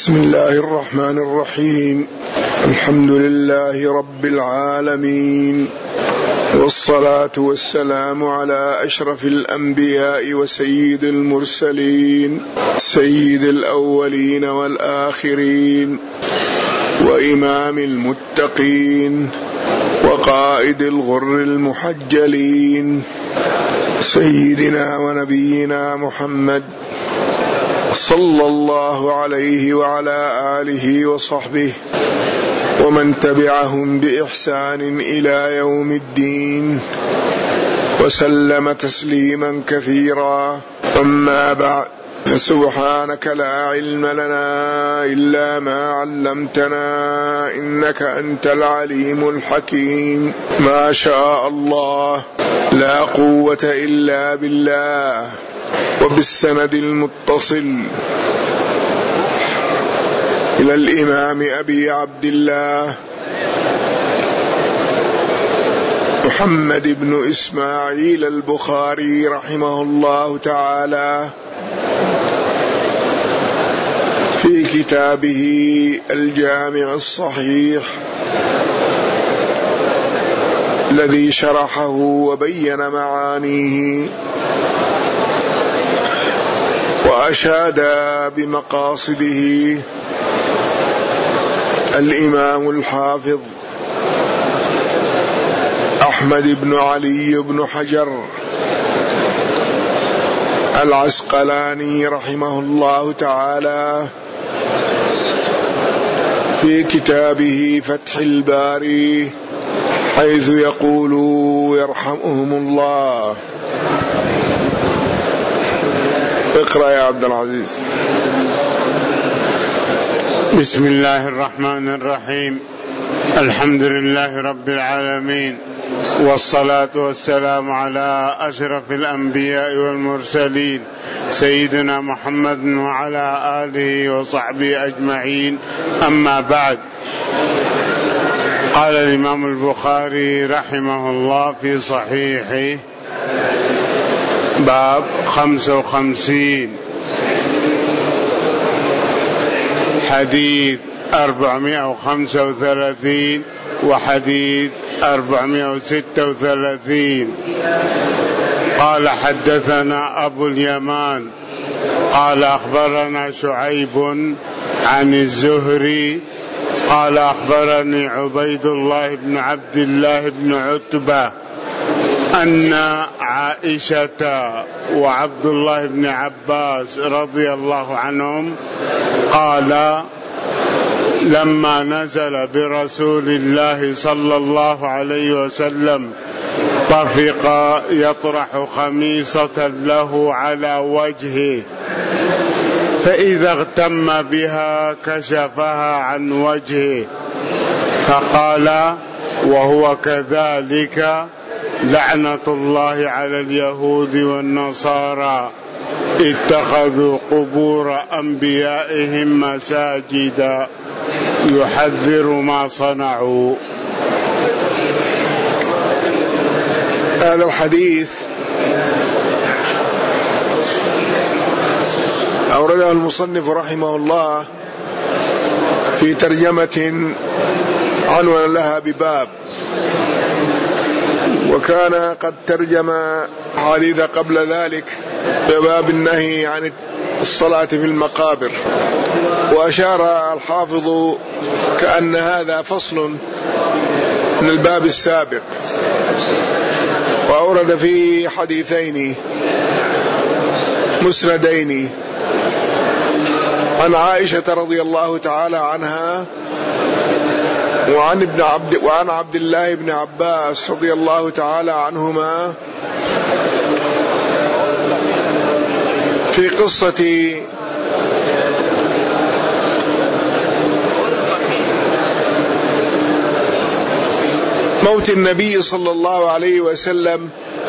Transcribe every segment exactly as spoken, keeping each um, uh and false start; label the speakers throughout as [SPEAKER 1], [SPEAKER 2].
[SPEAKER 1] بسم الله الرحمن الرحيم. الحمد لله رب العالمين، والصلاة والسلام على أشرف الأنبياء وسيد المرسلين، سيد الأولين والآخرين، وإمام المتقين، وقائد الغر المحجلين، سيدنا ونبينا محمد صلى الله عليه وعلى آله وصحبه ومن تبعهم بإحسان إلى يوم الدين، وسلم تسليما كثيرا. أما بعد، فسبحانك لا علم لنا إلا ما علمتنا إنك أنت العليم الحكيم. ما شاء الله، لا قوة إلا بالله. وبالسند المتصل إلى الإمام أبي عبد الله محمد بن إسماعيل البخاري رحمه الله تعالى في كتابه الجامع الصحيح الذي شرحه وبين معانيه وأشاد بمقاصده الإمام الحافظ أحمد بن علي بن حجر العسقلاني رحمه الله تعالى في كتابه فتح الباري، حيث يقول يرحمهم الله. اقرأ يا عبد العزيز.
[SPEAKER 2] بسم الله الرحمن الرحيم. الحمد لله رب العالمين، والصلاة والسلام على أشرف الأنبياء والمرسلين سيدنا محمد وعلى آله وصحبه أجمعين. أما بعد، قال الإمام البخاري رحمه الله في صحيحه باب خمسة وخمسين حديث أربعمائة وخمسة وثلاثين وحديث أربعمائة وستة وثلاثين. قال حدثنا أبو اليمان قال أخبرنا شعيب عن الزهري قال أخبرني عبيد الله بن عبد الله بن عتبة أن عائشة وعبد الله بن عباس رضي الله عنهم قال لما نزل برسول الله صلى الله عليه وسلم طفق يطرح خميصة له على وجهه، فإذا اغتم بها كشفها عن وجهه، فقال وهو كذلك لعنة الله على اليهود والنصارى اتخذوا قبور أنبيائهم مساجدا يحذر ما صنعوا.
[SPEAKER 1] هذا الحديث أورده المصنف رحمه الله في ترجمة عنوان لها بباب، وكان قد ترجم حديث قبل ذلك بباب النهي عن الصلاة في المقابر، وأشار الحافظ كأن هذا فصل من الباب السابق، وأورد فيه حديثين مسندين عن عائشة رضي الله تعالى عنها وعن ابن عبد وعن عبد الله بن عباس رضي الله تعالى عنهما في قصة موت النبي صلى الله عليه وسلم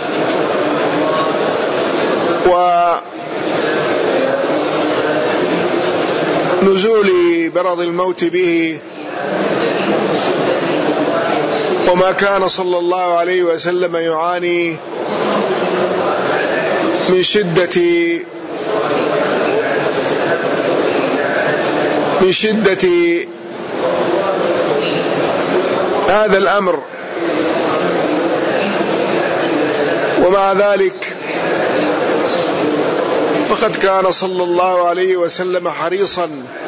[SPEAKER 1] ونزول برد الموت به، وما كان صلى الله عليه وسلم يعاني من شدة من شدة هذا الأمر، ومع ذلك فقد كان صلى الله عليه وسلم حريصا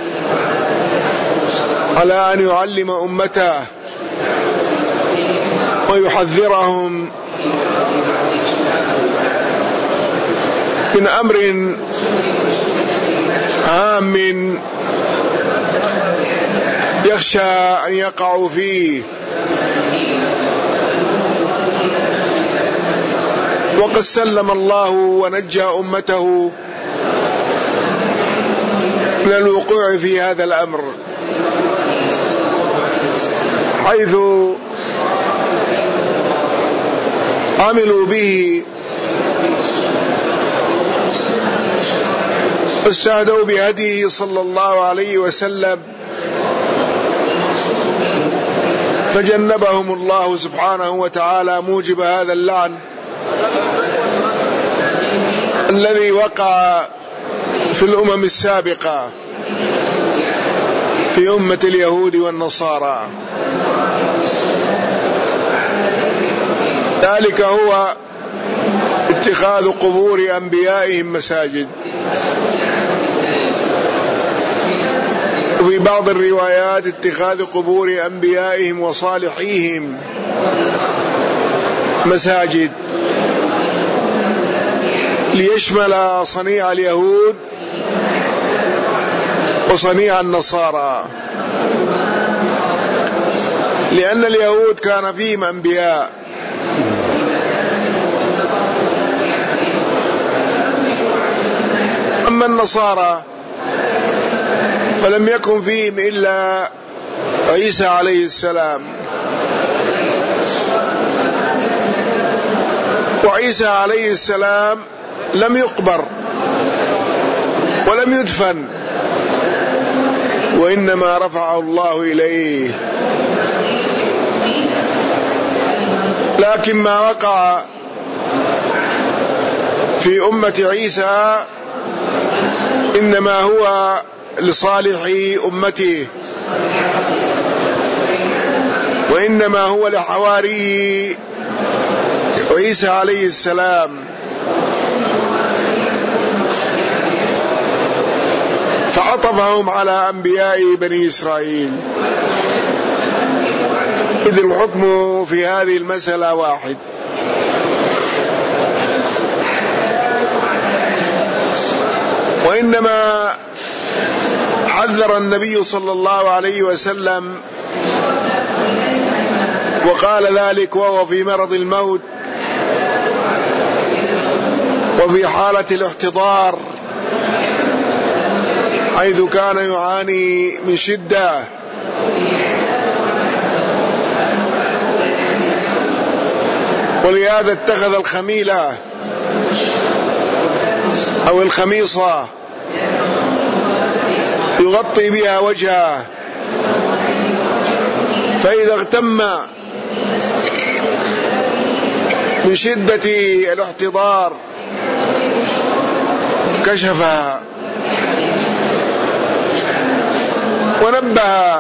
[SPEAKER 1] على أن يعلم أمته ويحذرهم من أمر هام يخشى أن يقعوا فيه. وقد سلم الله ونجى أمته من الوقوع في هذا الأمر، حيث عملوا به استهدوا بهديه صلى الله عليه وسلم، فجنبهم الله سبحانه وتعالى موجب هذا اللعن الذي وقع في الأمم السابقة في أمة اليهود والنصارى. ذلك هو اتخاذ قبور أنبيائهم مساجد، وفي بعض الروايات اتخاذ قبور أنبيائهم وصالحيهم مساجد، ليشمل صنيع اليهود وصنيع النصارى، لأن اليهود كان فيهم أنبياء، أما النصارى فلم يكن فيهم إلا عيسى عليه السلام، وعيسى عليه السلام لم يقبر ولم يدفن، وإنما رفعه الله إليه. لكن ما وقع في أمة عيسى إنما هو لصالح أمته، وإنما هو لحواري عيسى عليه السلام. فعطفهم على أنبياء بني إسرائيل، إذ الحكم في هذه المسألة واحد. وإنما حذر النبي صلى الله عليه وسلم وقال ذلك وهو في مرض الموت وفي حالة الاحتضار، حيث كان يعاني من شدة، ولهذا اتخذ الخميلة أو الخميصة يغطي بها وجهه، فإذا اغتم من شدة الاحتضار كشفها ونبه،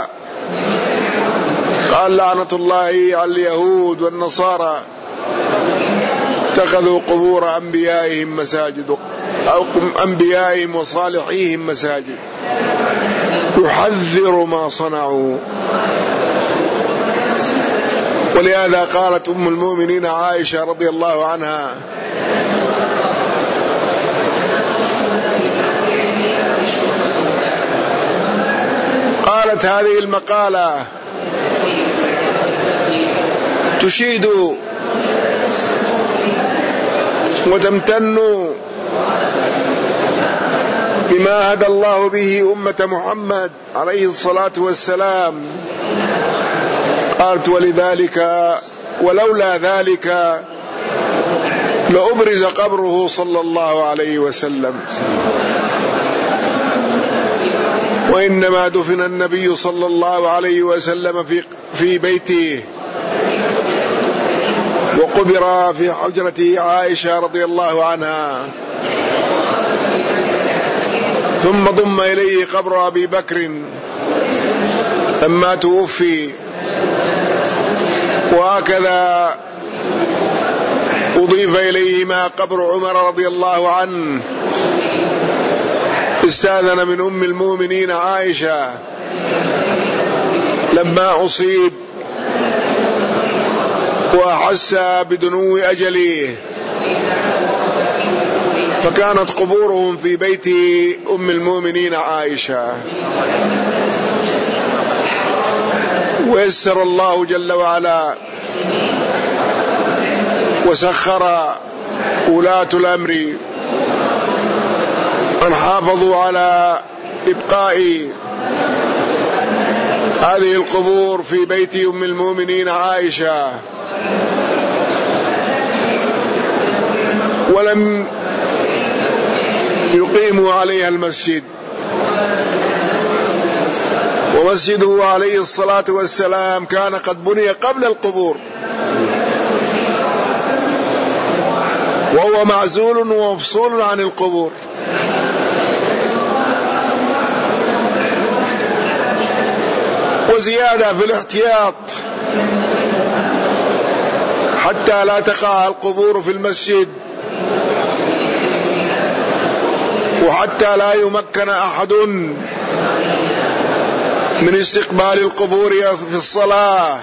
[SPEAKER 1] قال لعنة الله على اليهود والنصارى اتخذوا قبور أنبيائهم مساجد أو أنبيائهم وصالحيهم مساجد، يحذر ما صنعوا. ولهذا قالت أم المؤمنين عائشة رضي الله عنها: قالت هذه المقالة تشيد وتمتن بما هدى الله به أمة محمد عليه الصلاة والسلام. قالت: ولذلك ولولا ذلك لأبرز قبره صلى الله عليه وسلم، وإنما دفن النبي صلى الله عليه وسلم في في بيته، وقبر في حجرة عائشة رضي الله عنها، ثم ضم إليه قبر أبي بكر لما توفي. وهكذا أضيف إليهما قبر عمر رضي الله عنه، استأذن من أم المؤمنين عائشة لما أصيب وأحس بدنو أجله، فكانت قبورهم في بيت أم المؤمنين عائشة. ويسر الله جل وعلا وسخر ولاة الأمر أن حافظوا على إبقاء هذه القبور في بيت أم المؤمنين عائشة، ولم يقيموا عليها المسجد. ومسجده عليه الصلاة والسلام كان قد بني قبل القبور، وهو معزول ومفصول عن القبور. وزيادة في الاحتياط حتى لا تقع القبور في المسجد، وحتى لا يمكن أحد من استقبال القبور في الصلاة.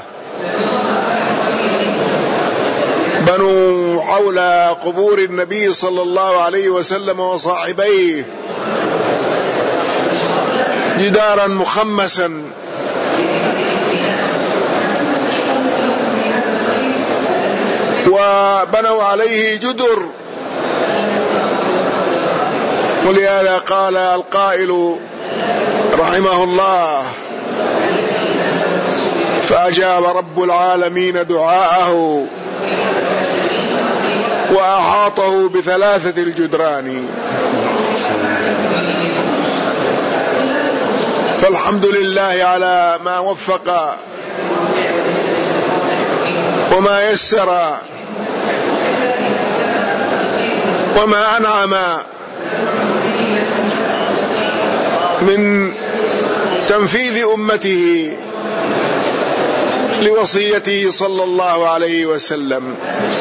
[SPEAKER 1] بنوا حول قبور النبي صلى الله عليه وسلم وصاحبيه جدارا مخمسا، وبنوا عليه جدر. ولهذا قال القائل رحمه الله: فأجاب رب العالمين دعاءه وأحاطه بثلاثة الجدران. فالحمد لله على ما وفق وما يسر وما أنعم من تنفيذ أمته لوصيته صلى الله عليه وسلم.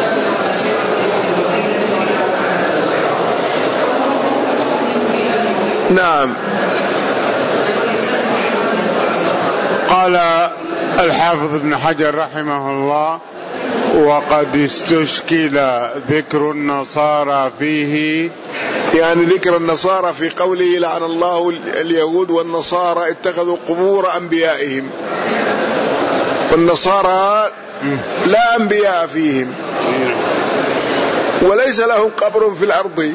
[SPEAKER 1] نعم.
[SPEAKER 2] قال الحافظ ابن حجر رحمه الله: وقد استشكل ذكر النصارى فيه،
[SPEAKER 1] يعني ذكر النصارى في قوله لعن الله اليهود والنصارى اتخذوا قبور أنبيائهم، والنصارى لا أنبياء فيهم وليس لهم قبر في الأرض،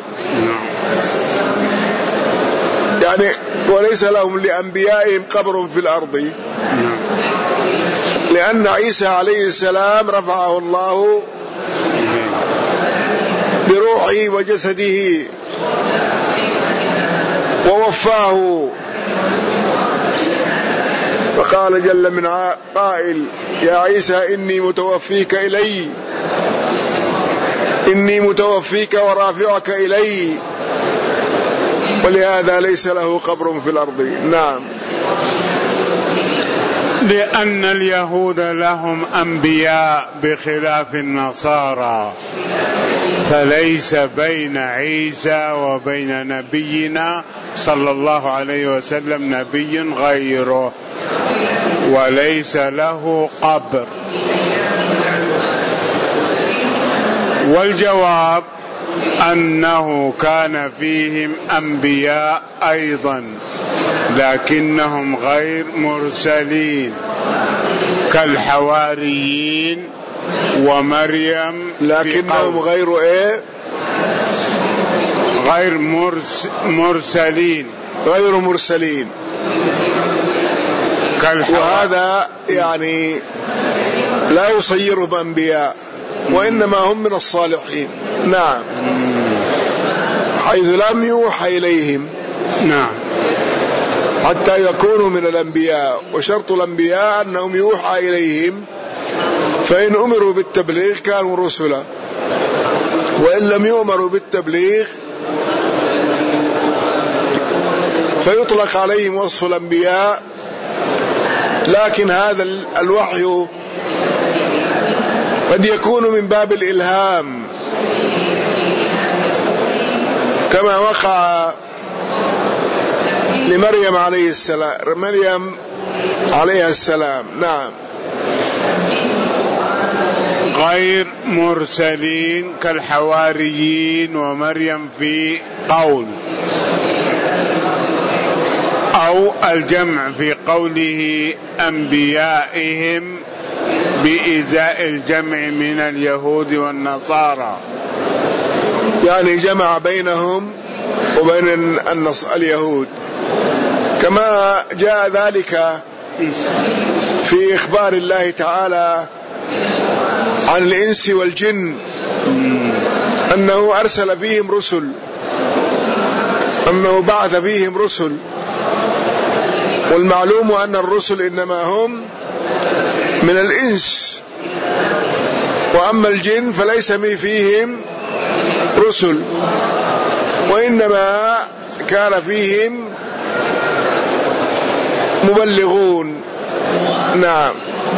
[SPEAKER 1] يعني وليس لهم لأنبيائهم قبر في الأرض، لأن عيسى عليه السلام رفعه الله بروحه وجسده ووفاه، فقال جل من قائل: يا عيسى إني متوفيك إلي إني متوفيك ورافعك إلي، ولهذا ليس له قبر في الأرض. نعم.
[SPEAKER 2] لأن اليهود لهم أنبياء بخلاف النصارى، فليس بين عيسى وبين نبينا صلى الله عليه وسلم نبي غيره، وليس له قبر. والجواب أنه كان فيهم أنبياء أيضا لكنهم غير مرسلين كالحواريين ومريم،
[SPEAKER 1] لكنهم غير إيه؟
[SPEAKER 2] غير مرس مرسلين
[SPEAKER 1] غير مرسلين وهذا يعني لا يصيرهم أنبياء، وإنما هم من الصالحين. نعم. حيث لم يوحى إليهم.
[SPEAKER 2] نعم.
[SPEAKER 1] حتى يكونوا من الأنبياء، وشرط الأنبياء أنهم يوحى إليهم، فإن أمروا بالتبليغ كانوا رسلا، وإن لم يؤمروا بالتبليغ فيطلق عليهم وصف الأنبياء لكن هذا الوحي قد يكون من باب الإلهام كما وقع لمريم عليه السلام مريم عليها السلام. نعم.
[SPEAKER 2] غير مرسلين كالحواريين ومريم في قول، أو الجمع في قوله أنبيائهم بإزاء الجمع من اليهود والنصارى،
[SPEAKER 1] يعني جمع بينهم وبين اليهود، كما جاء ذلك في إخبار الله تعالى عن الإنس والجن أنه أرسل فيهم رسل، أنه بعث فيهم رسل، والمعلوم أن الرسل إنما هم من الإنس، وأما الجن فليس فيهم رسل، وإنما كان فيهم مبلغون. نعم.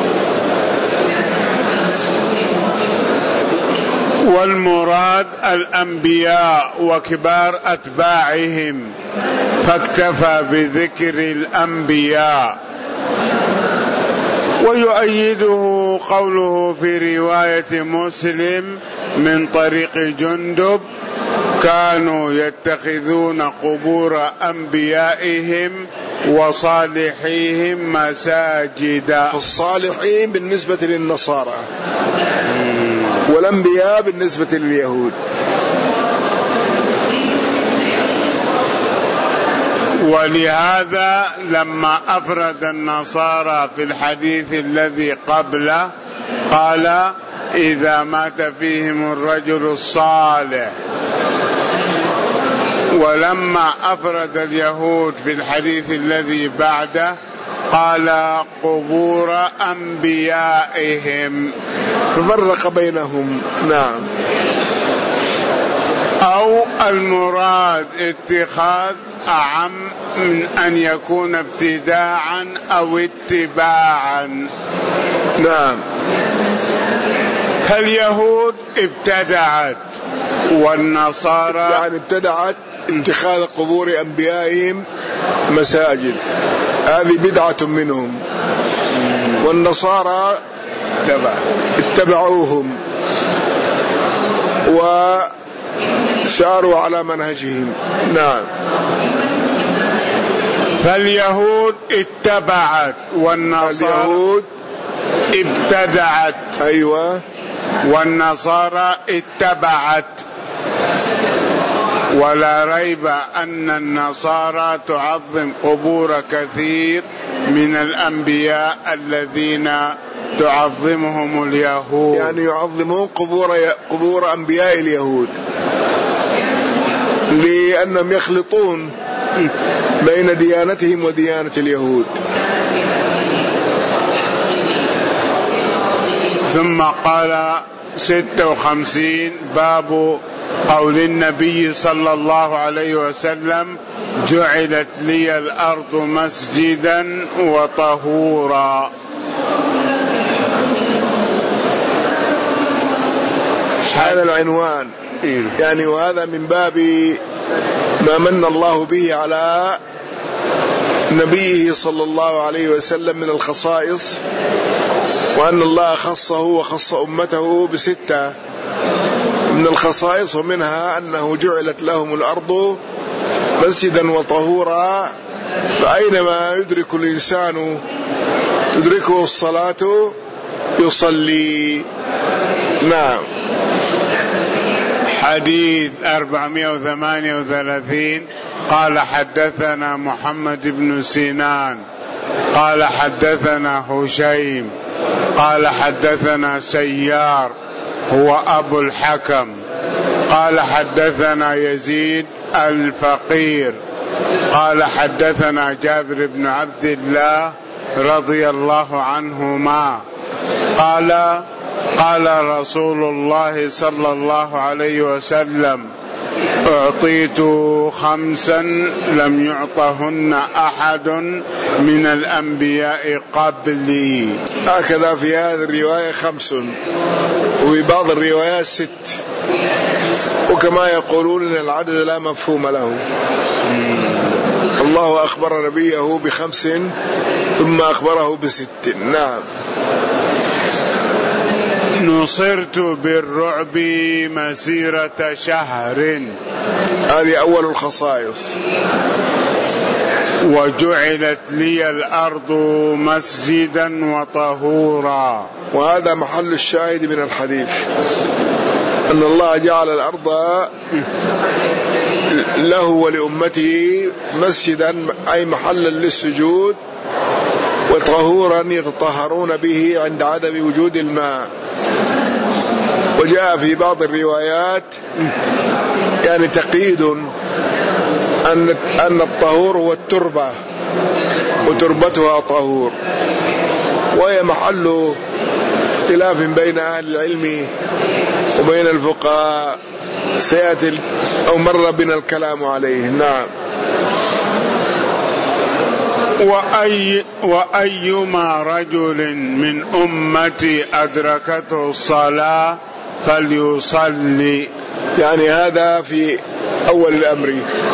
[SPEAKER 2] والمراد الأنبياء وكبار أتباعهم، فاكتفى بذكر الأنبياء. ويؤيده قوله في رواية مسلم من طريق جندب: كانوا يتخذون قبور أنبيائهم وصالحيهم مساجدا.
[SPEAKER 1] الصالحين بالنسبة للنصارى والأنبياء بالنسبة لليهود.
[SPEAKER 2] ولهذا لما أفرد النصارى في الحديث الذي قبله قال: إذا مات فيهم الرجل الصالح. ولما أفرد اليهود في الحديث الذي بعده قال: قبور أنبيائهم،
[SPEAKER 1] ففرق بينهم. نعم.
[SPEAKER 2] أو المراد اتخاذ أعم من أن يكون ابتداعا أو اتباعا.
[SPEAKER 1] نعم.
[SPEAKER 2] فاليهود ابتدعت والنصارى
[SPEAKER 1] يعني ابتدعت اتخاذ قبور أنبيائهم مساجد، هذه بدعة منهم، والنصارى اتبعوهم وساروا على منهجهم. نعم.
[SPEAKER 2] فاليهود اتبعت والنصارى ابتدعت.
[SPEAKER 1] أيوة.
[SPEAKER 2] والنصارى اتبعت. ولا ريب أن النصارى تعظم قبور كثير من الأنبياء الذين تعظمهم اليهود،
[SPEAKER 1] يعني يعظمون قبور قبور أنبياء اليهود، لأنهم يخلطون بين ديانتهم وديانة اليهود.
[SPEAKER 2] ثم قال ستة وخمسين: باب قول النبي صلى الله عليه وسلم: جعلت لي الأرض مسجدا وطهورا.
[SPEAKER 1] هذا العنوان يعني، وهذا من باب ما من الله به على نبيه صلى الله عليه وسلم من الخصائص، وأن الله خصه وخص أمته بستة من الخصائص، ومنها أنه جعلت لهم الأرض مسجدا وطهورا، فأينما يدرك الإنسان تدركه الصلاة يصلي. نعم.
[SPEAKER 2] حديث أربعمائة وثمانية وثلاثين: قال حدثنا محمد بن سنان قال حدثنا هشيم قال حدثنا سيار هو أبو الحكم قال حدثنا يزيد الفقير قال حدثنا جابر بن عبد الله رضي الله عنهما قال: قال رسول الله صلى الله عليه وسلم: أعطيت خمسا لم يعطهن أحد من الأنبياء قبلي.
[SPEAKER 1] هكذا في هذه الرواية خمس، وفي بعض الروايات ست، وكما يقولون إن العدد لا مفهوم له. الله أخبر نبيه بخمس ثم أخبره بست. نعم.
[SPEAKER 2] نصرت بالرعب مسيرة شهر،
[SPEAKER 1] هذه أول الخصائص.
[SPEAKER 2] وجعلت لي الأرض مسجدا وطهورا،
[SPEAKER 1] وهذا محل الشاهد من الحديث، أن الله جعل الأرض له ولأمته مسجدا أي محلا للسجود، وطهورا يتطهرون به عند عدم وجود الماء. وجاء في بعض الروايات يعني تقييد أن أن الطهور هو التربة وتربتها طهور، وهي محل اختلاف بين أهل العلم وبين الفقهاء، سيأتي أو مر بنا الكلام عليه. نعم.
[SPEAKER 2] وأي وأيما رجل من أمتي أدركته الصلاة فليصلي،
[SPEAKER 1] يعني هذا في أول الأمر.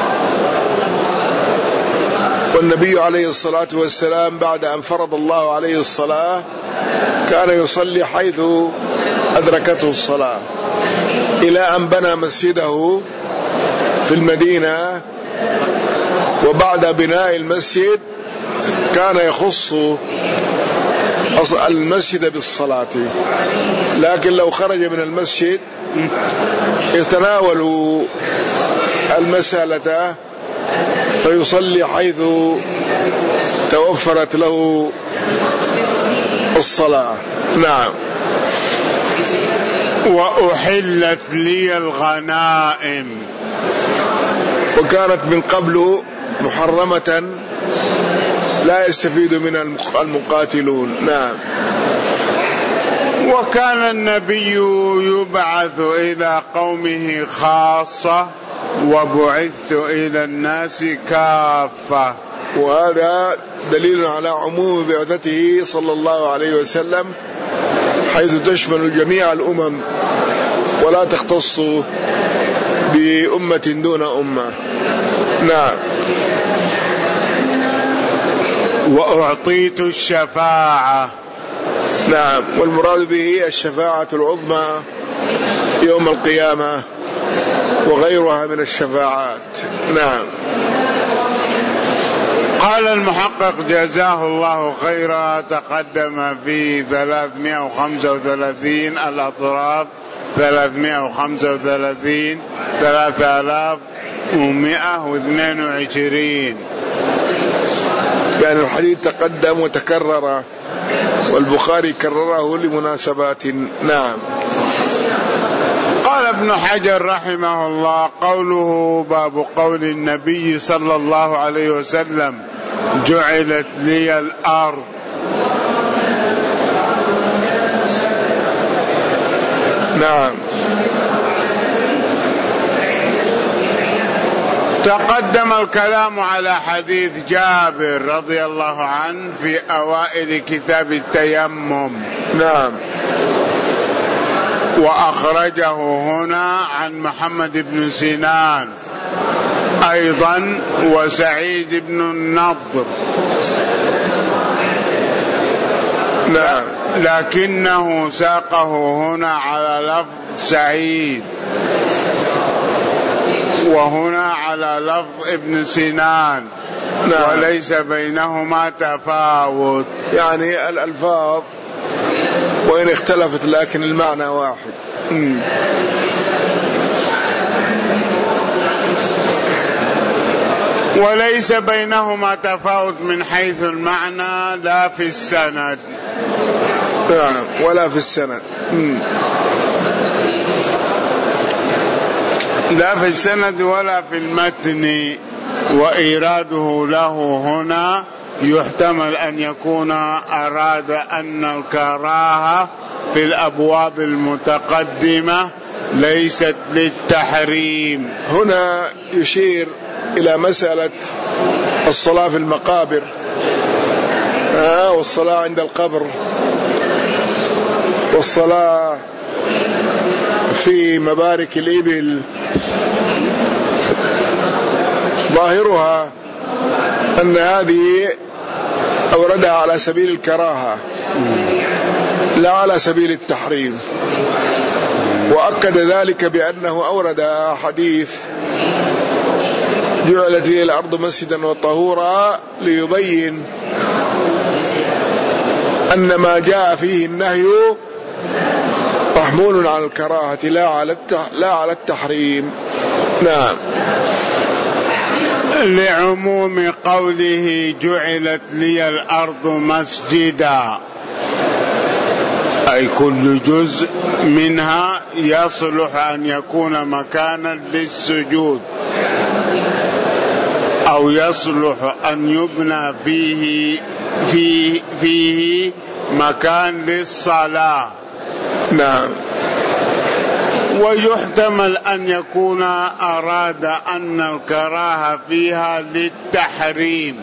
[SPEAKER 1] والنبي عليه الصلاة والسلام بعد أن فرض الله عليه الصلاة كان يصلي حيث أدركته الصلاة، إلى أن بنى مسجده في المدينة. وبعد بناء المسجد كان يخص المسجد بالصلاة، لكن لو خرج من المسجد يتناول المسألة فيصلي حيث توفرت له الصلاة. نعم.
[SPEAKER 2] وأحلت لي الغنائم،
[SPEAKER 1] وكانت من قبل محرمة لا يستفيد منها المقاتلون. نعم.
[SPEAKER 2] وكان النبي يبعث إلى قومه خاصة وبعثت إلى الناس كافة،
[SPEAKER 1] وهذا دليل على عموم بعثته صلى الله عليه وسلم، حيث تشمل جميع الأمم ولا تختص بأمة دون أمة. نعم.
[SPEAKER 2] وأعطيت الشفاعة.
[SPEAKER 1] نعم. والمراد به الشفاعة العظمى يوم القيامة وغيرها من الشفاعات. نعم.
[SPEAKER 2] قال المحقق جزاه الله خيرا، تقدم في ثلاثمائة وخمسة وثلاثين الأطراف، ثلاثمائة وخمسة وثلاثين، ثلاثة آلاف ومائة واثنين وعشرين.
[SPEAKER 1] يعني الحديث تقدم وتكرر، والبخاري كرره لمناسبات. نعم.
[SPEAKER 2] قال ابن حجر رحمه الله: قوله باب قول النبي صلى الله عليه وسلم جعلت لي الأرض،
[SPEAKER 1] نعم،
[SPEAKER 2] تقدم الكلام على حديث جابر رضي الله عنه في أوائل كتاب التيمم.
[SPEAKER 1] نعم.
[SPEAKER 2] وأخرجه هنا عن محمد بن سنان أيضا وسعيد بن النضر.
[SPEAKER 1] نعم.
[SPEAKER 2] لكنه ساقه هنا على لفظ سعيد، وهنا على لفظ ابن سنان. نعم. وليس بينهما تفاوت،
[SPEAKER 1] يعني الألفاظ وإن اختلفت لكن المعنى واحد. م.
[SPEAKER 2] وليس بينهما تفاوت من حيث المعنى لا في السند.
[SPEAKER 1] نعم. ولا في السند. م.
[SPEAKER 2] لا في السند ولا في المتن. وإيراده له هنا يحتمل أن يكون أراد أن الكراهة في الأبواب المتقدمة ليست للتحريم.
[SPEAKER 1] هنا يشير إلى مسألة الصلاة في المقابر آه والصلاة عند القبر والصلاة في مبارك الإبل. ظاهرها أن هذه أوردها على سبيل الكراهة لا على سبيل التحريم، وأكد ذلك بأنه أورد حديث جعلت لي الأرض مسجدا وطهورا ليبين أن ما جاء فيه النهي محمول على الكراهة لا على لا على التحريم. نعم.
[SPEAKER 2] لعموم قوله جعلت لي الأرض مسجدا، أي كل جزء منها يصلح أن يكون مكانا للسجود أو يصلح أن يبنى فيه فيه, فيه مكان للصلاة.
[SPEAKER 1] نعم.
[SPEAKER 2] ويحتمل أن يكون أراد أن الكراهة فيها للتحريم،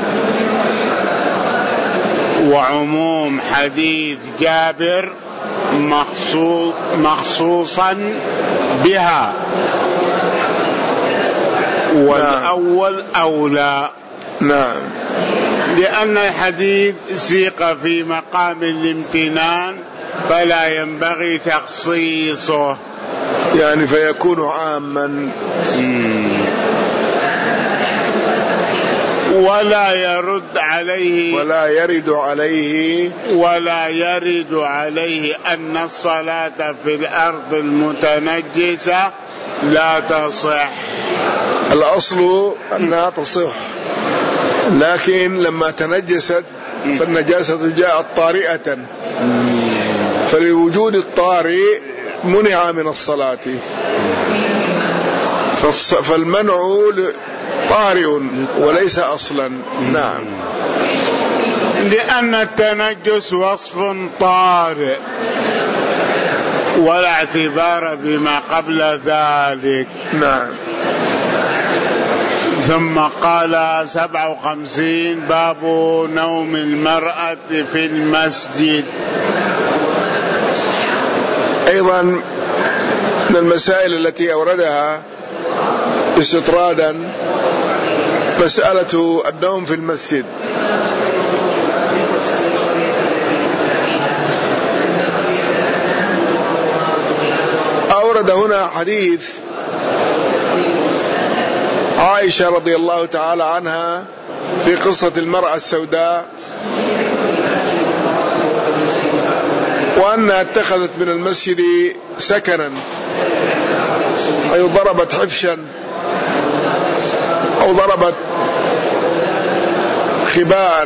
[SPEAKER 2] وعموم حديث جابر مخصوص مخصوصا بها، والأول أولى.
[SPEAKER 1] نعم.
[SPEAKER 2] لأن الحديث سيق في مقام الامتنان فلا ينبغي تخصيصه،
[SPEAKER 1] يعني فيكون عاما.
[SPEAKER 2] ولا يرد عليه
[SPEAKER 1] ولا يرد عليه
[SPEAKER 2] ولا يرد عليه أن الصلاة في الأرض المتنجسة لا تصح.
[SPEAKER 1] الأصل أنها تصح، لكن لما تنجست فالنجاسة جاءت طارئة، فلوجود الطارئ منع من الصلاة، فالمنع طارئ وليس أصلا. نعم.
[SPEAKER 2] لأن التنجس وصف طارئ ولا اعتبار بما قبل ذلك.
[SPEAKER 1] نعم.
[SPEAKER 2] ثم قال سبع وخمسين باب نوم المرأة في المسجد.
[SPEAKER 1] أيضا من المسائل التي أوردها استطرادا مسألة النوم في المسجد. أورد هنا حديث عائشة رضي الله تعالى عنها في قصة المرأة السوداء، وأنها اتخذت من المسجد سكنا، أي ضربت حفشا أو ضربت خباء،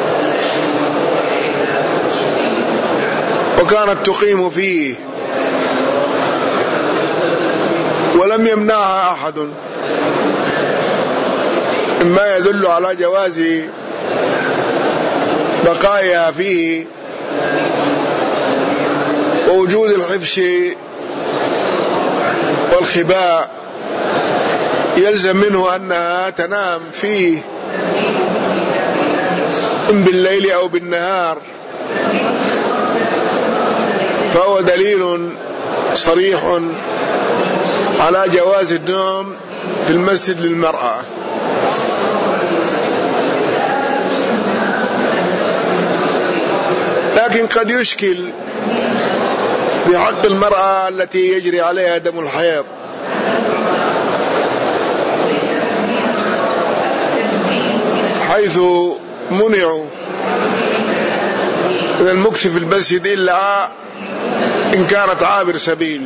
[SPEAKER 1] وكانت تقيم فيه ولم يمنعها أحد، مما يدل على جواز بقائها فيه، ووجود الحفش والخباء يلزم منه أنها تنام فيه إن بالليل أو بالنهار، فهو دليل صريح على جواز النوم في المسجد للمرأة. لكن قد يشكل في حق المرأة التي يجري عليها دم الحيض، حيث منعوا من المكث في المسجد إلا إن كانت عابر سبيل،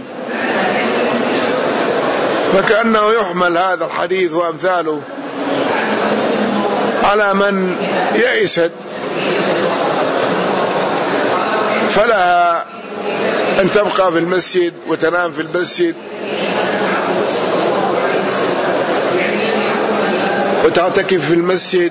[SPEAKER 1] فكأنه يحمل هذا الحديث وأمثاله على من يئست فلها أن تبقى في المسجد وتنام في المسجد وتعتكف في المسجد،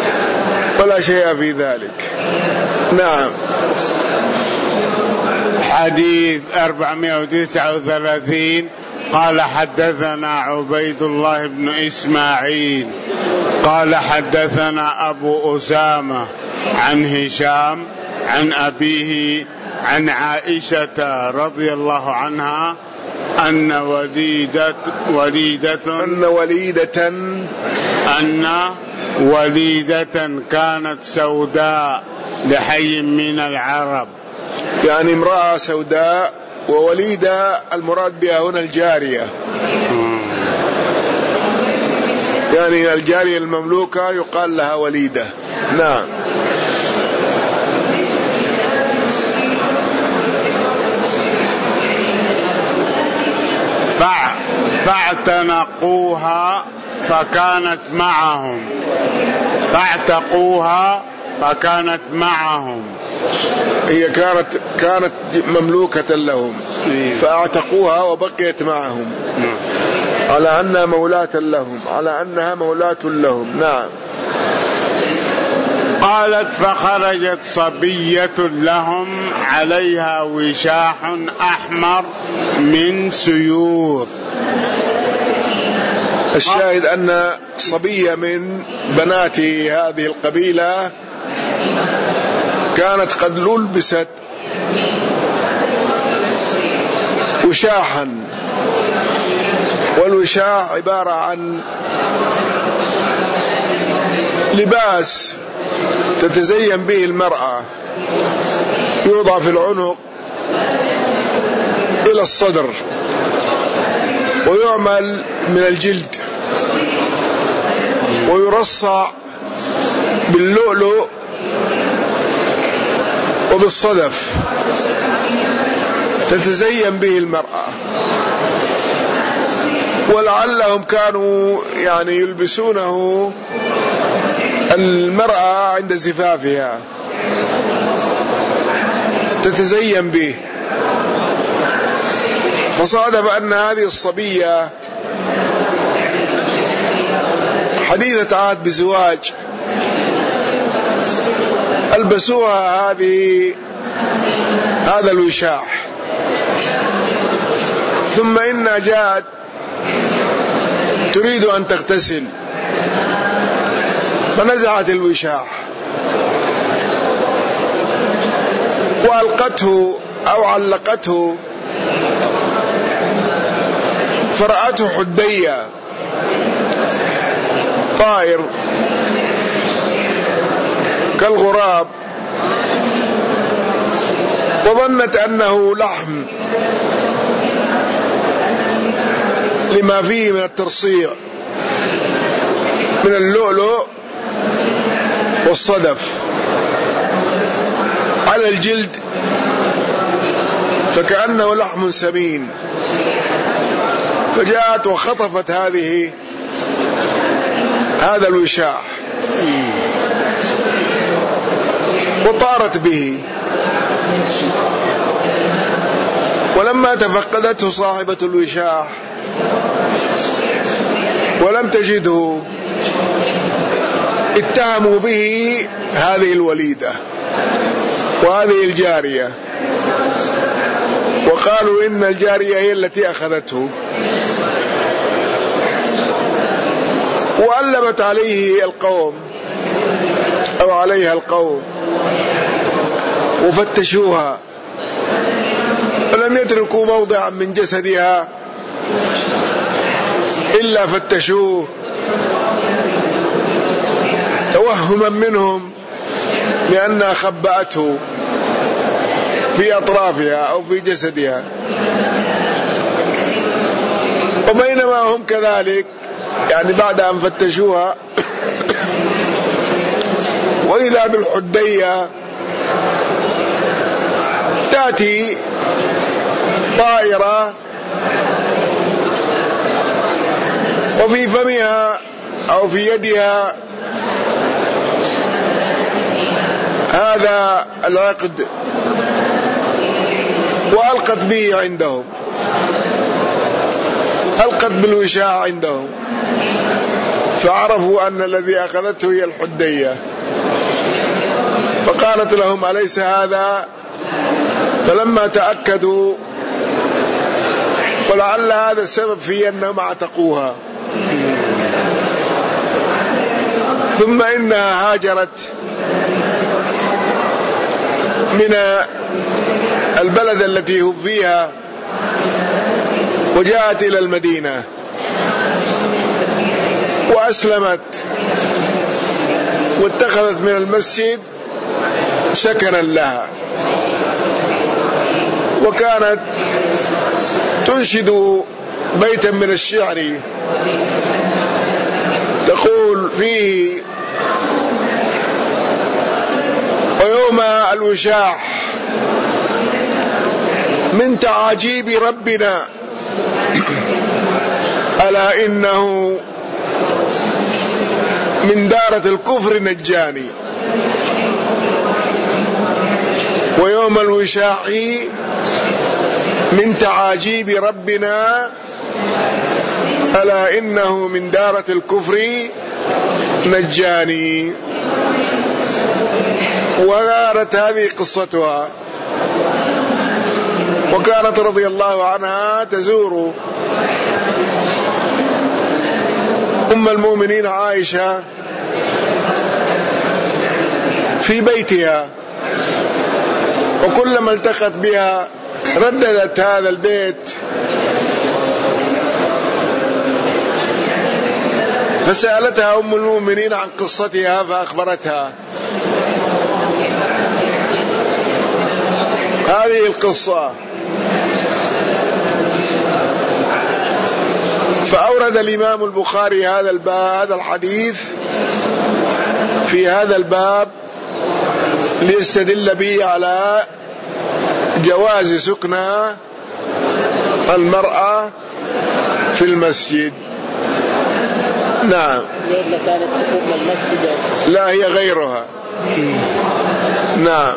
[SPEAKER 1] ولا شيء في ذلك. نعم.
[SPEAKER 2] الحديث أربعمائة وتسعة وثلاثين. قال حدثنا عبيد الله بن إسماعيل قال حدثنا أبو أسامة عن هشام عن أبيه عن عائشة رضي الله عنها أن وليدة وليدة
[SPEAKER 1] أن وليدة
[SPEAKER 2] أن وليدة كانت سوداء لحي من العرب،
[SPEAKER 1] يعني امرأة سوداء، ووليدة المراد بها هنا الجارية، يعني الجارية المملوكة يقال لها وليدة. نعم.
[SPEAKER 2] فاعتنقوها فكانت معهم فاعتقوها فكانت معهم
[SPEAKER 1] هي كانت كانت مملوكة لهم فاعتقوها وبقيت معهم على أنها مولاة لهم على أنها مولاة لهم. نعم.
[SPEAKER 2] قالت فخرجت صبية لهم عليها وشاح أحمر من سيور.
[SPEAKER 1] الشاهد أن صبية من بنات هذه القبيلة كانت قد لبست وشاحا، والوشاح عبارة عن لباس تتزين به المرأة، يوضع في العنق إلى الصدر، ويعمل من الجلد، ويرصع باللؤلؤ وبالصدف، تتزين به المرأة. ولعلهم كانوا يعني يلبسونه المرأة عند زفافها، تتزين به. فصادف أن هذه الصبية حديثة عهد بزواج، ألبسوها هذه هذا الوشاح، ثم إنها جاءت تريد أن تغتسل فنزعت الوشاح وألقته أو علقته، فرأته حدية طائر كالغراب، وظنت أنه لحم لما فيه من الترصيع من اللؤلؤ والصدف على الجلد، فكأنه لحم سمين. فجاءت وخطفت هذه هذا الوشاح وطارت به، ولما تفقدته صاحبة الوشاح ولم تجده اتهموا به هذه الوليدة وهذه الجارية، وقالوا إن الجارية هي التي أخذته، وألمت عليه القوم أو عليها القوم وفتشوها، ولم يتركوا موضعا من جسدها إلا فتشوه توهما منهم لأنها خبأته في أطرافها أو في جسدها. وبينما هم كذلك، يعني بعد أن فتشوها، وإذا بالحدية تأتي طائرة وفي فمها أو في يدها هذا العقد، وألقت به عندهم، ألقت بالوشاح عندهم، فعرفوا أن الذي أخذته هي الحدية، فقالت لهم: أليس هذا فلما تأكدوا، ولعل هذا السبب في أنهم اعتقوها، ثم إنها هاجرت من البلد التي هم فيها وجاءت إلى المدينة وأسلمت، واتخذت من المسجد سكنا لها، وكانت تنشد بيتا من الشعر تقول فيه: ويوم الوشاح من تعاجيب ربنا ألا إنه من دارة الكفر نجاني. ويوم الوشاح من تعاجيب ربنا ألا إنه من دارة الكفر نجاني. وغارت هذه قصتها. وكانت رضي الله عنها تزور أم المؤمنين عائشة في بيتها، وكلما التقت بها رددت هذا البيت، فسألتها أم المؤمنين عن قصتها فأخبرتها هذه القصة. فأورد الإمام البخاري هذا الباب هذا الحديث في هذا الباب ليستدل به على جواز سكنى المرأة في المسجد. نعم. لا، هي غيرها. نعم.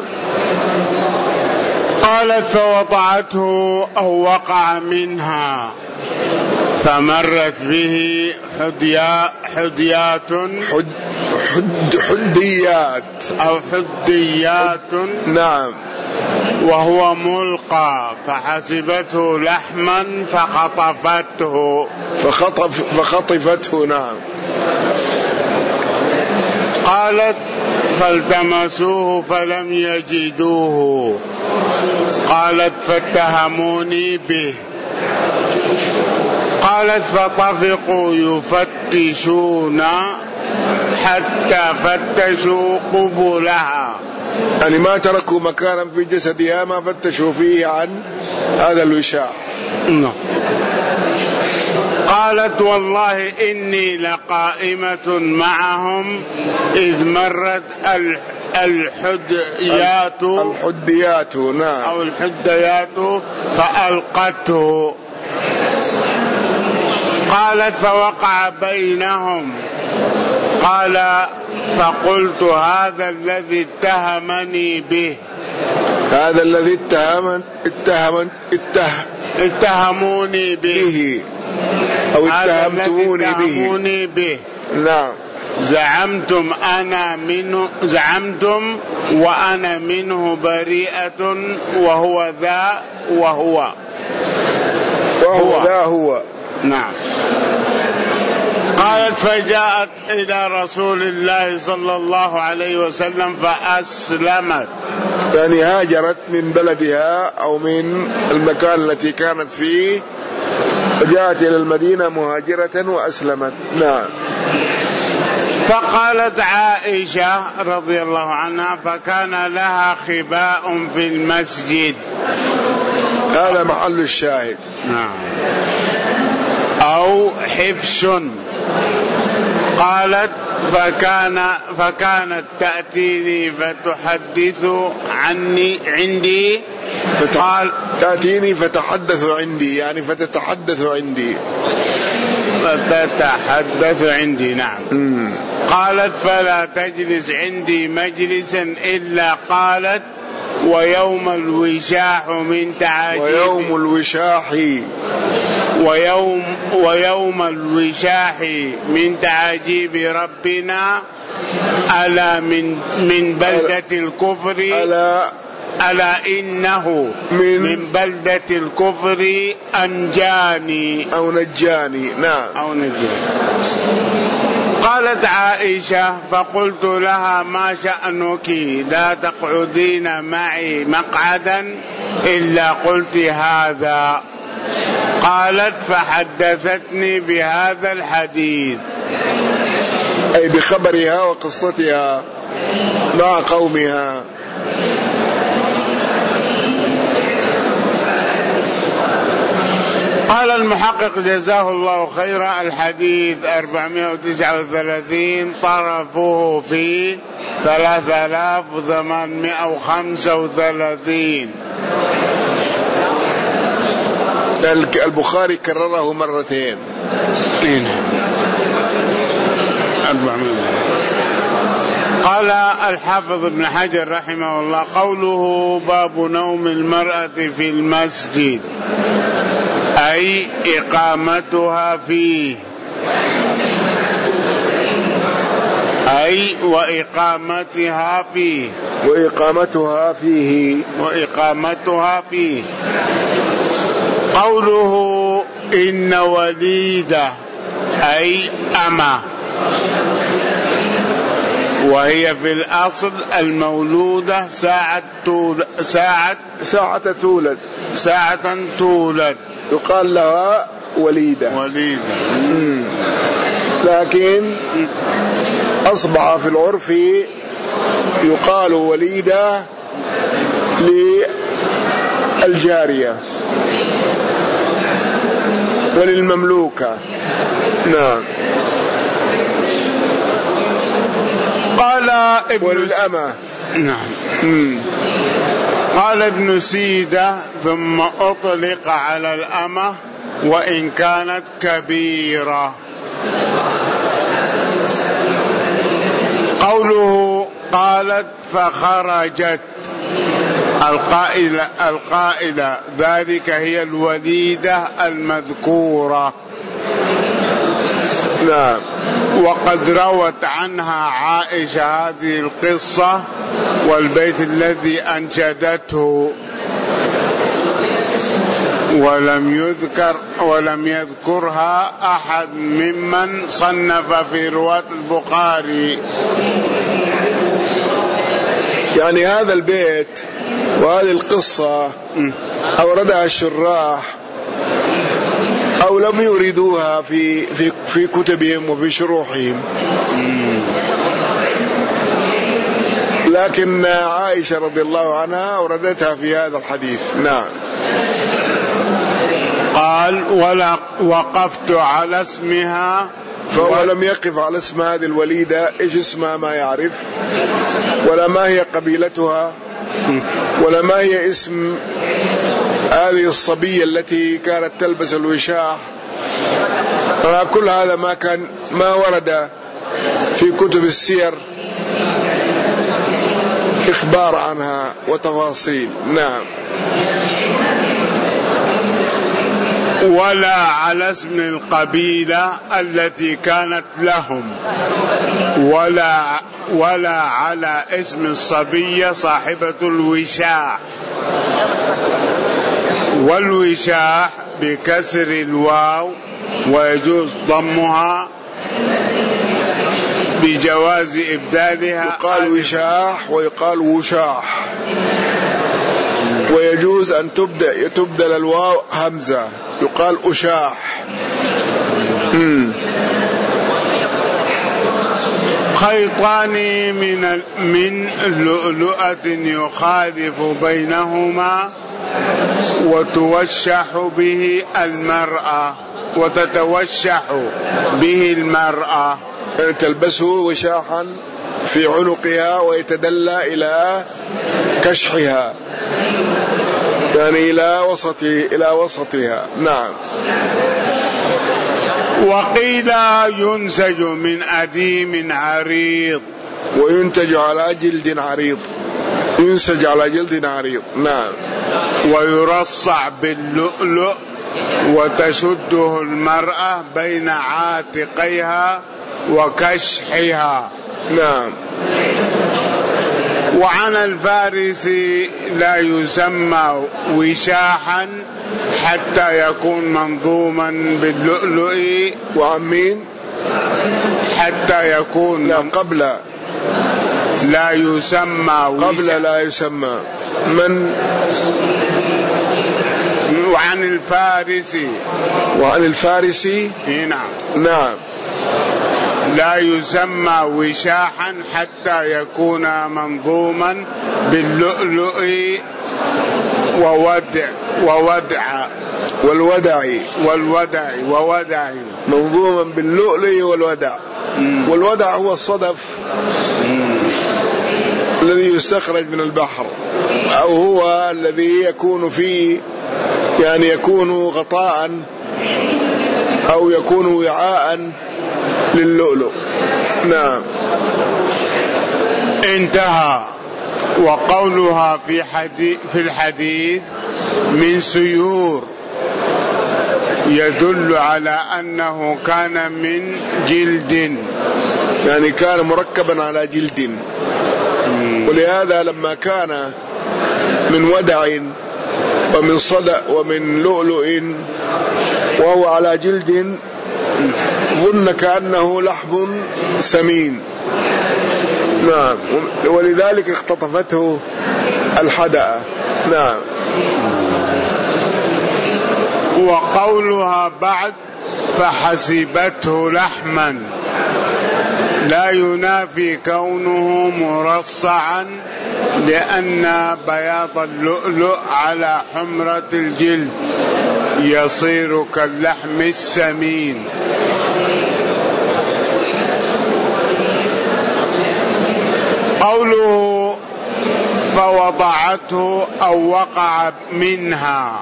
[SPEAKER 2] قالت: فوضعته أو وقع منها فمرت به حديا حديات
[SPEAKER 1] حد حد حديات
[SPEAKER 2] أو حديات.
[SPEAKER 1] نعم.
[SPEAKER 2] وهو ملقى فحسبته لحما فخطفته
[SPEAKER 1] فخطف فخطفته. نعم.
[SPEAKER 2] قالت: فالتمسوه فلم يجدوه. قالت: فاتهموني به. قالت: فطفقوا يفتشون حتى فتشوا قبلها،
[SPEAKER 1] يعني ما تركوا مكانا في جسدها ما فتشوا فيه عن هذا الوشاح.
[SPEAKER 2] قالت: والله إني لقائمة معهم إذ مرت الحديات
[SPEAKER 1] الحديات نعم
[SPEAKER 2] أو الحديات فألقته. قالت: فوقع بينهم. قال: فقلت: هذا الذي اتهمني به.
[SPEAKER 1] هذا الذي اتهم اتهم
[SPEAKER 2] اتهموني به, به.
[SPEAKER 1] أو اتهمتموني
[SPEAKER 2] به. به
[SPEAKER 1] نعم.
[SPEAKER 2] زعمتم أنا منه زعمتم وأنا منه بريئة وهو ذا وهو
[SPEAKER 1] وهو ذا هو.
[SPEAKER 2] نعم. قالت: فجاءت إلى رسول الله صلى الله عليه وسلم فأسلمت،
[SPEAKER 1] يعني هاجرت من بلدها أو من المكان التي كانت فيه وجاءت إلى المدينة مهاجرة وأسلمت. نعم.
[SPEAKER 2] فقالت عائشة رضي الله عنها: فكان لها خباء في المسجد.
[SPEAKER 1] هذا محل الشاهد.
[SPEAKER 2] نعم. أو حبس. قالت: فكان فكانت تأتيني فتحدث عني عندي.
[SPEAKER 1] قال: تأتيني فتحدث عندي، يعني فتتحدث عندي.
[SPEAKER 2] فتتحدث عندي. نعم.
[SPEAKER 1] م.
[SPEAKER 2] قالت: فلا تجلس عندي مجلسا إلا قالت: ويوم الوشاح من تعاجيب
[SPEAKER 1] ويوم الوشاح
[SPEAKER 2] ويوم ويوم الوشاح من تعاجيب ربنا ألا من من بلدة الكفر
[SPEAKER 1] ألا
[SPEAKER 2] ألا إنه من, من بلدة الكفر أنجاني
[SPEAKER 1] أو نجاني. نعم.
[SPEAKER 2] أو نجاني. قالت عائشة فقلت لها ما شأنك لا تقعدين معي مقعدا إلا قلت هذا؟ قالت فحدثتني بهذا الحديث،
[SPEAKER 1] أي بخبرها وقصتها مع قومها.
[SPEAKER 2] قال المحقق جزاه الله خيرا: الحديث أربعمائة وتسعة وثلاثين طرفه في ثلاثة آلاف وثمانمائة وخمسة وثلاثين.
[SPEAKER 1] البخاري كرره مرتين.
[SPEAKER 2] قال الحافظ ابن حجر رحمه الله: قوله باب نوم المرأة في المسجد أي إقامتها فيه، أي وإقامتها فيه
[SPEAKER 1] وإقامتها فيه
[SPEAKER 2] وإقامتها فيه. قوله إن وليدة أي أمة، وهي في الأصل المولودة ساعة تولد ساعة
[SPEAKER 1] ساعة تولد
[SPEAKER 2] ساعة تولد
[SPEAKER 1] يقال لها وليدة
[SPEAKER 2] وليدة.
[SPEAKER 1] لكن أصبح في العرف يقال وليدة للجارية وللمملوكة. نعم.
[SPEAKER 2] قال ابن
[SPEAKER 1] وللأمة.
[SPEAKER 2] نعم. قال ابن سيدة: ثم أطلق على الأمة وإن كانت كبيرة. قوله قالت فخرجت، القائلة القائلة ذلك هي الوليدة المذكورة.
[SPEAKER 1] نعم.
[SPEAKER 2] وقد روت عنها عائشة هذه القصة والبيت الذي أنشدته، ولم يذكر ولم يذكرها أحد ممن صنف في رواة البخاري.
[SPEAKER 1] يعني هذا البيت وهذه القصة أوردها الشراح أو لم يريدوها في في في كتبهم وفي شروحهم، لكن عائشة رضي الله عنها أوردتها في هذا الحديث. نعم.
[SPEAKER 2] قال: ولا وقفت على اسمها،
[SPEAKER 1] فهو لم يقف على اسم هذه الوليدة، إيش اسمها ما يعرف، ولا ما هي قبيلتها، ولا ما هي اسم هذه الصبية التي كانت تلبس الوشاح. كل هذا ما كان ما ورد في كتب السير إخبار عنها وتفاصيل. نعم.
[SPEAKER 2] ولا على اسم القبيلة التي كانت لهم، ولا ولا على اسم الصبية صاحبة الوشاح. والوشاح بكسر الواو ويجوز ضمها بجواز إبدالها.
[SPEAKER 1] يقال وشاح ويقال وشاح، ويجوز أن تبدأ تبدل الواو همزة يقال أشاح.
[SPEAKER 2] خيطان من من لؤلؤة يخالف بينهما وتوشح به المرأة وتتوشح به المرأة،
[SPEAKER 1] تلبسه وشاحا في عنقها ويتدلى إلى كشحها، يعني إلى وسط إلى وسطها. نعم.
[SPEAKER 2] وقيل ينسج من أديم عريض،
[SPEAKER 1] وينتج على جلد عريض، ينسج على جلد عريض. نعم.
[SPEAKER 2] ويرصع باللؤلؤ وتشده المرأة بين عاتقيها وكشحها.
[SPEAKER 1] نعم.
[SPEAKER 2] وعن الفارس لا يسمى وشاحا حتى يكون منظوما باللؤلؤ.
[SPEAKER 1] وعن مين؟
[SPEAKER 2] حتى يكون
[SPEAKER 1] لا قبل
[SPEAKER 2] لا يسمى
[SPEAKER 1] قبل لا يسمى من؟
[SPEAKER 2] وعن الفارس
[SPEAKER 1] وعن الفارس
[SPEAKER 2] نعم
[SPEAKER 1] نعم
[SPEAKER 2] لا يسمى وشاحا حتى يكون منظوما باللؤلؤ وودع وودع
[SPEAKER 1] والودع
[SPEAKER 2] والودع وودع
[SPEAKER 1] منظوما باللؤلؤ والودع. مم. والودع هو الصدف مم. الذي يستخرج من البحر، أو هو الذي يكون فيه يعني يكون غطاء أو يكون وعاء للؤلؤ. نعم.
[SPEAKER 2] انتهى. وقولها في حديث في الحديث من سيور يدل على أنه كان من جلد،
[SPEAKER 1] يعني كان مركبا على جلد. ولهذا لما كان من ودع ومن صدأ ومن لؤلؤ وهو على جلد ظن كأنه لحم سمين. نعم. ولذلك اختطفته الحدأة. نعم.
[SPEAKER 2] وقولها بعد فحسبته لحما لا ينافي كونه مرصعا، لأن بياض اللؤلؤ على حمرة الجلد يصير كاللحم السمين. قوله فوضعته أو وقع منها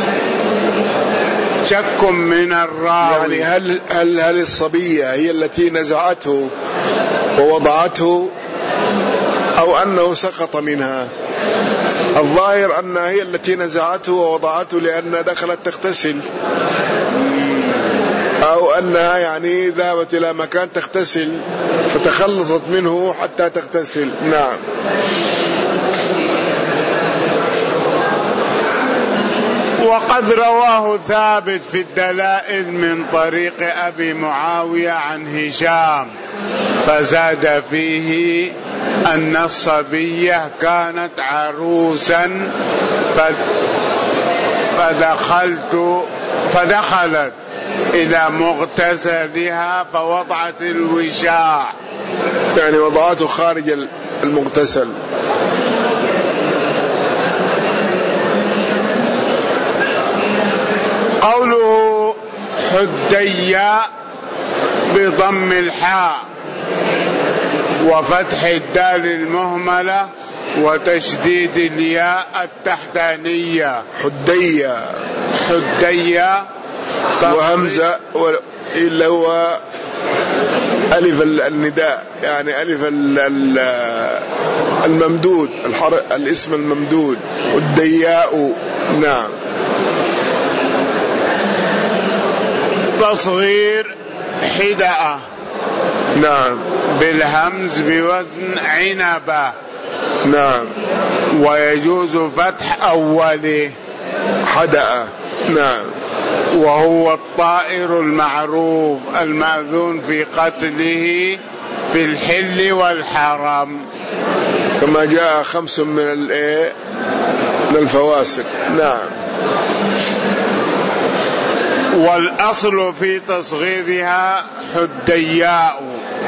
[SPEAKER 2] شك من الراوي،
[SPEAKER 1] يعني هل هل هل الصبية هي التي نزعته ووضعته أو أنه سقط منها؟ الظاهر أنها هي التي نزعته ووضعته لأنها دخلت تغتسل، أو أنها يعني ذهبت إلى مكان تغتسل فتخلصت منه حتى تغتسل. نعم.
[SPEAKER 2] وقد رواه ثابت في الدلائل من طريق أبي معاوية عن هشام فزاد فيه أن الصبية كانت عروسا فدخلت فدخلت إلى مغتسلها فوضعت الوشاع،
[SPEAKER 1] يعني وضعته خارج المغتسل.
[SPEAKER 2] قوله حديا بضم الحاء وفتح الدال المهملة وتشديد الياء التحتانية.
[SPEAKER 1] حديا
[SPEAKER 2] حديا
[SPEAKER 1] وهمزة اللي هو ألف النداء، يعني ألف الممدود، الاسم الممدود حدياء. نعم.
[SPEAKER 2] تصغير حدأة.
[SPEAKER 1] نعم.
[SPEAKER 2] بالهمز بوزن عنبة.
[SPEAKER 1] نعم.
[SPEAKER 2] ويجوز فتح أوله
[SPEAKER 1] حدأة. نعم.
[SPEAKER 2] وهو الطائر المعروف المأذون في قتله في الحل والحرم،
[SPEAKER 1] كما جاء خمس من من الفواسق. نعم.
[SPEAKER 2] والأصل في تصغيرها حدياء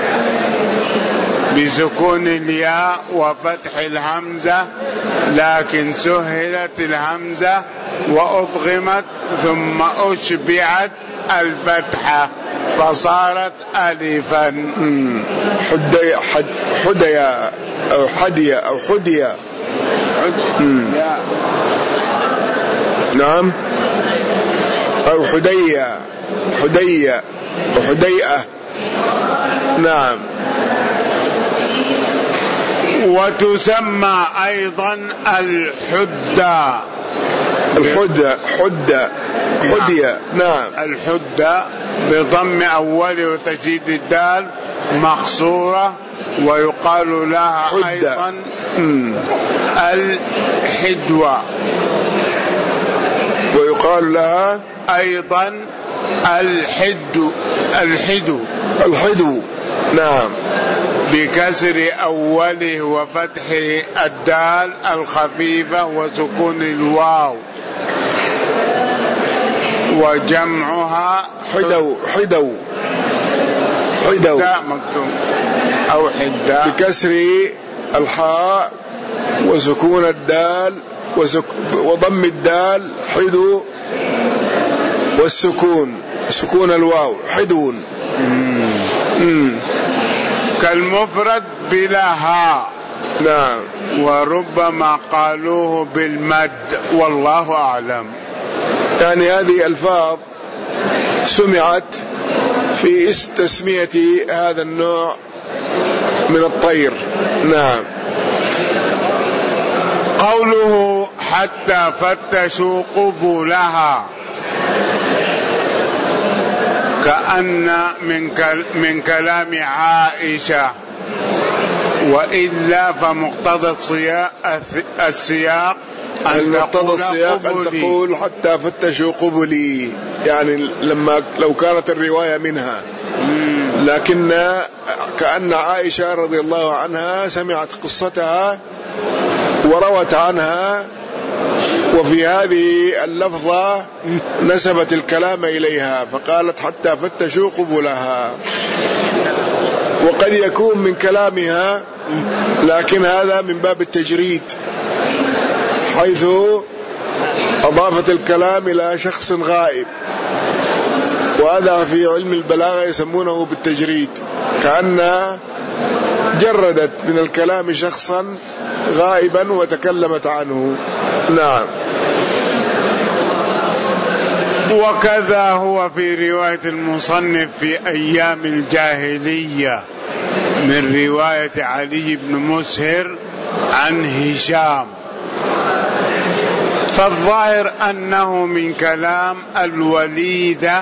[SPEAKER 2] بسكون الياء وفتح الهمزة، لكن سهلت الهمزة وأضغمت ثم أشبعت الفتحة فصارت ألفا.
[SPEAKER 1] حدي حد حديا أو حديا أو حديا. نعم. أو حديا حديا وحديئة. نعم.
[SPEAKER 2] وتسمى أيضا الحدة.
[SPEAKER 1] الحدة حدة حدية. نعم.
[SPEAKER 2] الحدة بضم أول وتشديد الدال مقصورة، ويقال لها
[SPEAKER 1] حدة.
[SPEAKER 2] أيضا الحدوة،
[SPEAKER 1] ويقال لها
[SPEAKER 2] أيضا الحد الحدو
[SPEAKER 1] الحدو. نعم.
[SPEAKER 2] بكسر أوله وفتح الدال الخفيفة وسكون الواو، وجمعها
[SPEAKER 1] حدو حدو حدو
[SPEAKER 2] مكتوب أو حدة
[SPEAKER 1] بكسر الحاء وسكون الدال وسك... وضم الدال حدو، والسكون سكون الواو حدون. مم.
[SPEAKER 2] كالمفرد بلا هاء.
[SPEAKER 1] نعم.
[SPEAKER 2] وربما قالوه بالمد، والله أعلم.
[SPEAKER 1] يعني هذه ألفاظ سمعت في تسمية هذا النوع من الطير. نعم.
[SPEAKER 2] قوله حتى فتشوا قبولها، كأن من من كلام عائشة، وإلا فمقتضى السياق أن
[SPEAKER 1] مقتضى السياق أن تقول حتى فتشوا قبلي، يعني لما لو كانت الرواية منها، لكن كأن عائشة رضي الله عنها سمعت قصتها وروت عنها، وفي هذه اللفظة نسبت الكلام إليها فقالت حتى فتشوا قبلها. وقد يكون من كلامها، لكن هذا من باب التجريد، حيث أضافت الكلام إلى شخص غائب، وهذا في علم البلاغة يسمونه بالتجريد، كأن جردت من الكلام شخصا غائبا وتكلمت عنه. نعم.
[SPEAKER 2] وكذا هو في رواية المصنف في أيام الجاهلية من رواية علي بن مسهر عن هشام، فالظاهر أنه من كلام الوليدة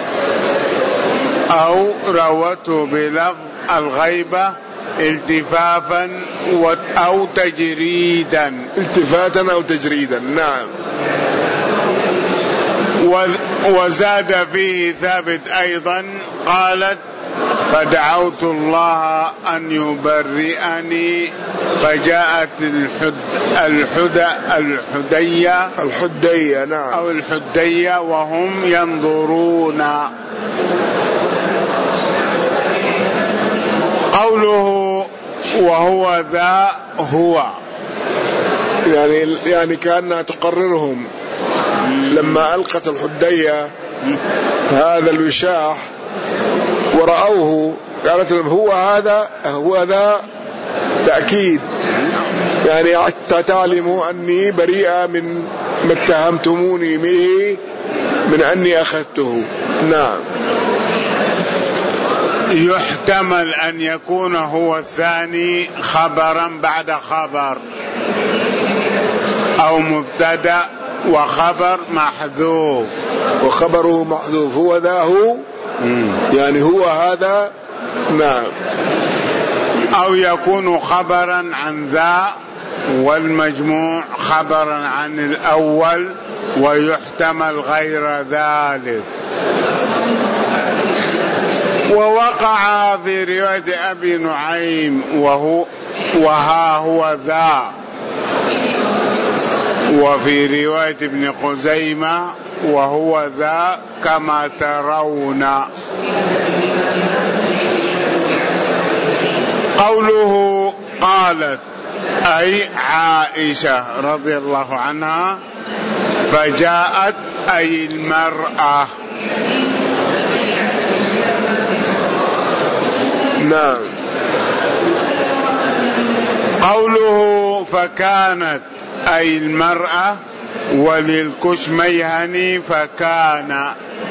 [SPEAKER 2] أو روته بلفظ الغيبة التفافا أو تجريدا.
[SPEAKER 1] التفاتا أو تجريدا. نعم.
[SPEAKER 2] وزاد فيه ثابت أيضا قالت فدعوت الله أن يبرئني، فجاءت الحد الحدى الحدية
[SPEAKER 1] الحدية نعم
[SPEAKER 2] أو الحدية وهم ينظرون. قوله وهو ذا هو،
[SPEAKER 1] يعني يعني كأنها تقررهم لما ألقت الحدية هذا الوشاح ورأوه، قالت لهم هو هذا هو ذا، تأكيد، يعني حتى تعلموا أني بريئة من ما اتهمتموني به من أني أخذته. نعم.
[SPEAKER 2] يحتمل أن يكون هو الثاني خبرا بعد خبر، أو مبتدأ وخبر محذوف،
[SPEAKER 1] وخبره محذوف، هو ذا هو يعني هو هذا. نعم.
[SPEAKER 2] أو يكون خبرا عن ذا والمجموع خبرا عن الأول، ويحتمل غير ذلك. ووقع في رواية أبي نعيم وهو وها هو ذا، وفي رواية ابن خزيمة وهو ذا كما ترون. قوله قالت أي عائشة رضي الله عنها، فجاءت أي المرأة.
[SPEAKER 1] نعم.
[SPEAKER 2] قوله فكانت أي المرأة، وللكشميهني فكان،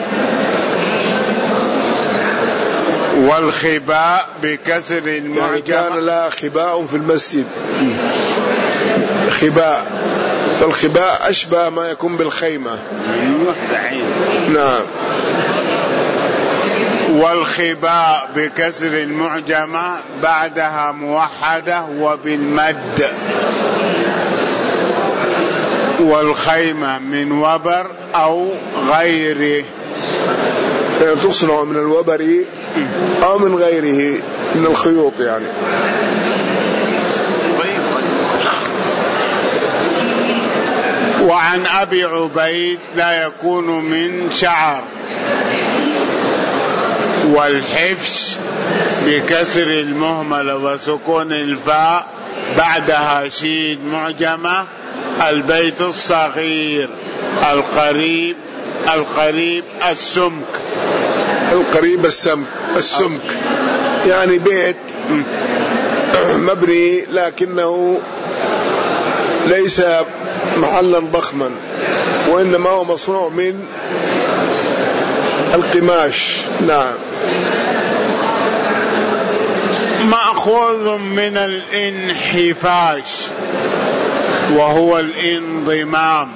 [SPEAKER 2] والخباء بكسر المعجم،
[SPEAKER 1] يعني كان لها خباء في المسجد، خباء، والخباء أشبه ما يكون بالخيمة. نعم.
[SPEAKER 2] والخباء بكسر المعجمة بعدها موحدة وبالمد. والخيمة من وبر أو غيره،
[SPEAKER 1] يعني تصنع من الوبر أو من غيره من الخيوط يعني.
[SPEAKER 2] وعن أبي عبيد لا يكون من شعر. والحفش بكسر المهملة وسكون الفاء بعدها شين معجمة البيت الصغير القريب القريب السمك
[SPEAKER 1] القريب السمك السمك يعني بيت مبني لكنه ليس محلا ضخما، وإنما هو مصنوع من القماش. نعم.
[SPEAKER 2] مأخوذ من الانحفاش وهو الانضمام،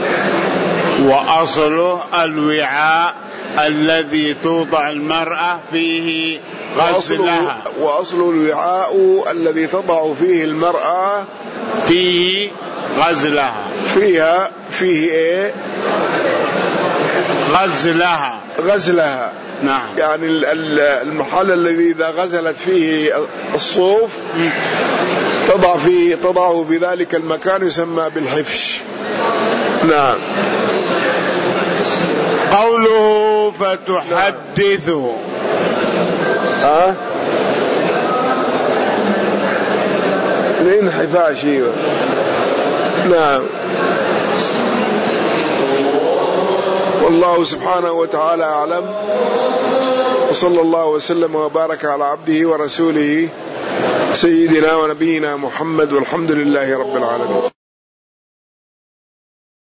[SPEAKER 2] وأصله الوعاء الذي توضع المرأة فيه غسلها.
[SPEAKER 1] وأصله الوعاء الذي تضع فيه المرأة
[SPEAKER 2] فيه غسلها
[SPEAKER 1] فيها فيه إيه؟
[SPEAKER 2] غسلها
[SPEAKER 1] غسلها.
[SPEAKER 2] نعم.
[SPEAKER 1] يعني المحل الذي إذا غسلت فيه الصوف تضع فيه تضعه في ذلك المكان يسمى بالحفش. نعم.
[SPEAKER 2] قوله فتحدثه
[SPEAKER 1] ها الانحفاش. نعم. والله سبحانه وتعالى أعلم، وصلى الله وسلم وبارك على عبده ورسوله سيدنا ونبينا محمد، والحمد لله رب العالمين.